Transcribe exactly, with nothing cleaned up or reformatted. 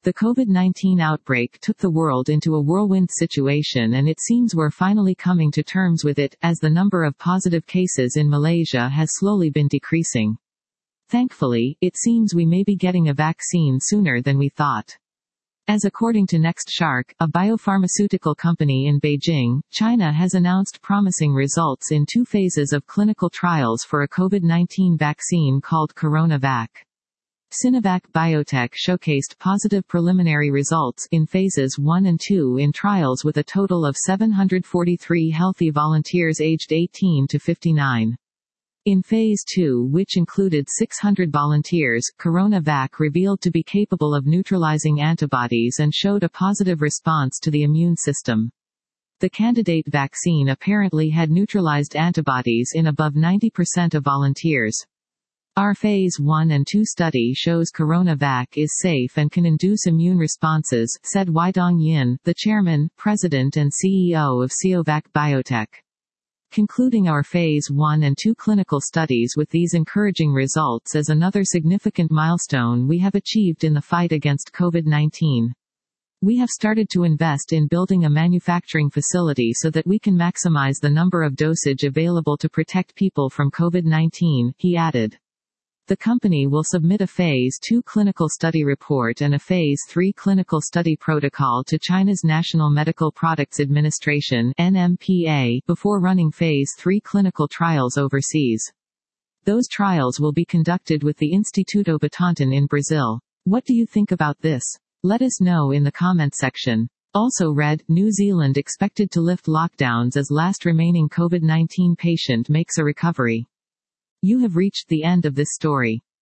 The COVID nineteen outbreak took the world into a whirlwind situation, and it seems we're finally coming to terms with it, as the number of positive cases in Malaysia has slowly been decreasing. Thankfully, it seems we may be getting a vaccine sooner than we thought. As according to NextShark, a biopharmaceutical company in Beijing, China has announced promising results in two phases of clinical trials for a COVID nineteen vaccine called CoronaVac. Sinovac Biotech showcased positive preliminary results in phases one and two in trials with a total of seven hundred forty-three healthy volunteers aged eighteen to fifty-nine. In phase two, which included six hundred volunteers, CoronaVac revealed to be capable of neutralizing antibodies and showed a positive response to the immune system. The candidate vaccine apparently had neutralized antibodies in above ninety percent of volunteers. Our phase one and two study shows CoronaVac is safe and can induce immune responses, said Weidong Yin, the chairman, president and C E O of Sinovac Biotech. Concluding our phase one and two clinical studies with these encouraging results is another significant milestone we have achieved in the fight against COVID nineteen. We have started to invest in building a manufacturing facility so that we can maximize the number of dosage available to protect people from COVID nineteen, he added. The company will submit a phase two clinical study report and a phase three clinical study protocol to China's National Medical Products Administration (N M P A) before running phase three clinical trials overseas. Those trials will be conducted with the Instituto Butantan in Brazil. What do you think about this? Let us know in the comment section. Also read, New Zealand expected to lift lockdowns as last remaining COVID nineteen patient makes a recovery. You have reached the end of this story.